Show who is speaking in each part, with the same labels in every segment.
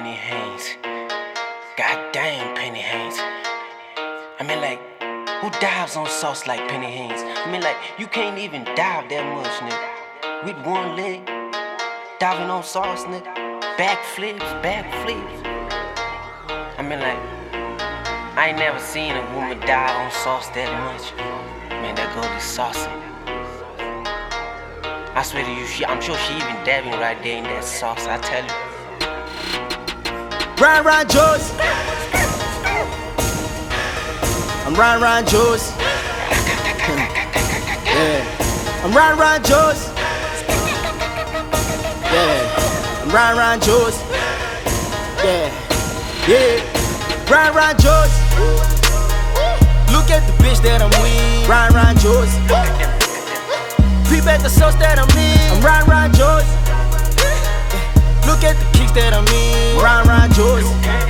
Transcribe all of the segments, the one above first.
Speaker 1: Penny Haynes. Goddamn, Penny Haynes. I mean, like, who dives on sauce like Penny Haynes? I mean, like, you can't even dive that much, nigga. With one leg, diving on sauce, nigga. Backflips. I mean, like, I ain't never seen a woman dive on sauce that much. Man, that girl is saucy. I swear to you, I'm sure she even dabbing right there in that sauce, I tell you.
Speaker 2: Ryan Jones. I'm Ryan Jones. Yeah. I'm Ryan Jones. Yeah. I'm Ryan Jones. Yeah. Ryan Jones. Look at the bitch that I'm with. Ryan Jones. Peep at the sauce that I'm in. I'm Ryan Jones. Look at the kicks that I'm in. Ryan Jones.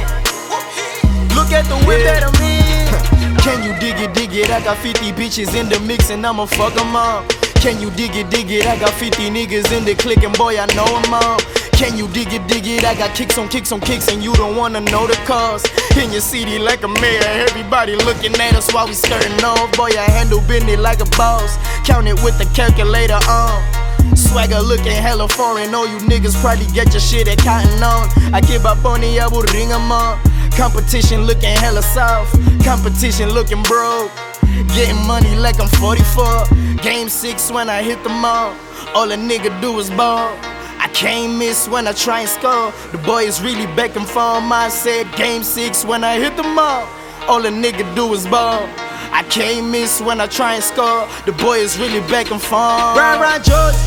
Speaker 2: Look at the whip that I'm in. Can you dig it? I got 50 bitches in the mix and I'ma fuck them all. Can you dig it? I got 50 niggas in the clique and boy I know them all. Can you dig it? I got kicks on kicks and you don't wanna know the cause. In your city like a mayor, everybody looking at us while we skirting off. Boy I handle business like a boss. Count it with the calculator on. Swagger looking hella foreign. All you niggas probably get your shit at Cotton On. I give up on it, I will ring them up. Competition looking hella soft. Competition looking broke. Getting money like I'm 44. Game 6 when I hit the mall. All a nigga do is ball. I can't miss when I try and score. The boy is really begging for him. I said game 6 when I hit the mall. All a nigga do is ball. I can't miss when I try and score. The boy is really begging for him. Ryan Jones.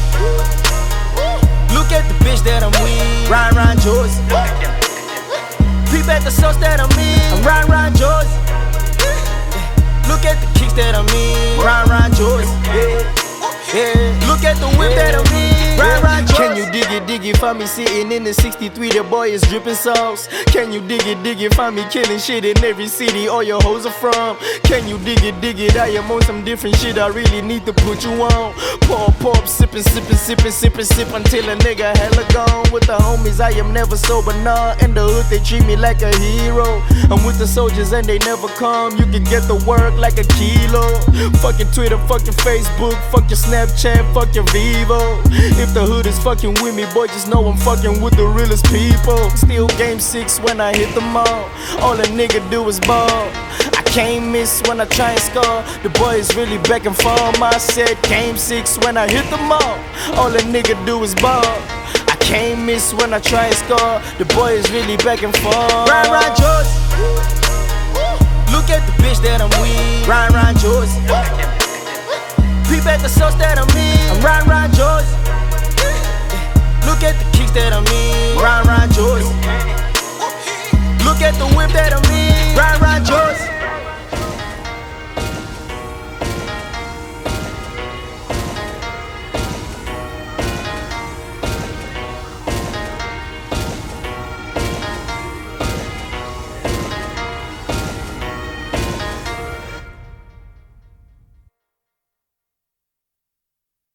Speaker 2: Look at the bitch that I'm with. Ryan Jones. Peep at the sauce that I'm in. I'm Ryan Jones. Look at the kicks that I'm in. Ryan Jones. Yeah. Look at the whip that I'm in. Ryan Jones. Can you dig it? Find me sitting in the 63. The boy is dripping sauce. Can you dig it? Find me killing shit in every city all your hoes are from. Can you dig it? I am on some different shit. I really need to put you on. Pop, sipping until a nigga hella gone. With the homies, I am never sober, nah. In the hood, they treat me like a hero. I'm with the soldiers and they never come. You can get the work like a kilo. Fucking Twitter, fucking Facebook, fuck your Snapchat, fuck your Vivo. If the hood is fucking with me, boy, just know I'm fucking with the realest people. Still game 6 when I hit the mall. All a nigga do is ball. I can't miss when I try and score. The boy is really begging for him. I said game 6 when I hit the mall. All a nigga do is ball. I can't miss when I try and score. The boy is really begging for him. Ryan Jones. Look at the bitch that I'm with. Ryan Jones. Peep at the sauce that I'm in. I'm Ryan Jones. Look at the kicks that I'm in. Ryan Jones. Look at the whip that I'm in. Ryan